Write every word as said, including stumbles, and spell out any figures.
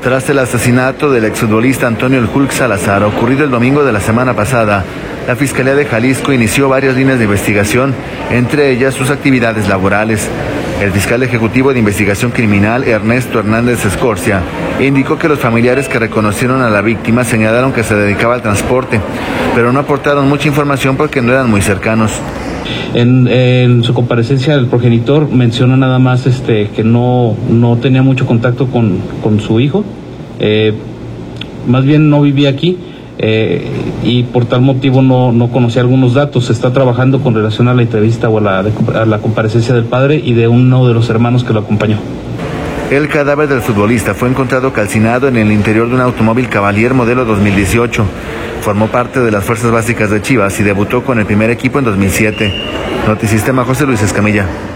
Tras el asesinato del exfutbolista Antonio El Hulk Salazar, ocurrido el domingo de la semana pasada, la Fiscalía de Jalisco inició varias líneas de investigación, entre ellas sus actividades laborales. El fiscal ejecutivo de investigación criminal, Ernesto Hernández Escorcia, indicó que los familiares que reconocieron a la víctima señalaron que se dedicaba al transporte, pero no aportaron mucha información porque no eran muy cercanos. En, en su comparecencia, el progenitor menciona nada más este, que no, no tenía mucho contacto con, con su hijo, eh, más bien no vivía aquí. Eh, y por tal motivo no, no conocía algunos datos. Se está trabajando con relación a la entrevista o a la, a la comparecencia del padre y de uno de los hermanos que lo acompañó. El cadáver del futbolista fue encontrado calcinado en el interior de un automóvil Cavalier modelo dos mil dieciocho. Formó parte de las fuerzas básicas de Chivas y debutó con el primer equipo en dos mil siete. Notisistema, José Luis Escamilla.